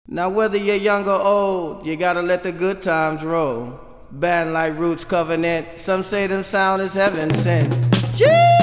Now whether you're young or old, you gotta let the good times roll. Band like Roots Covenant, some say them sound is heaven sent. Jeez!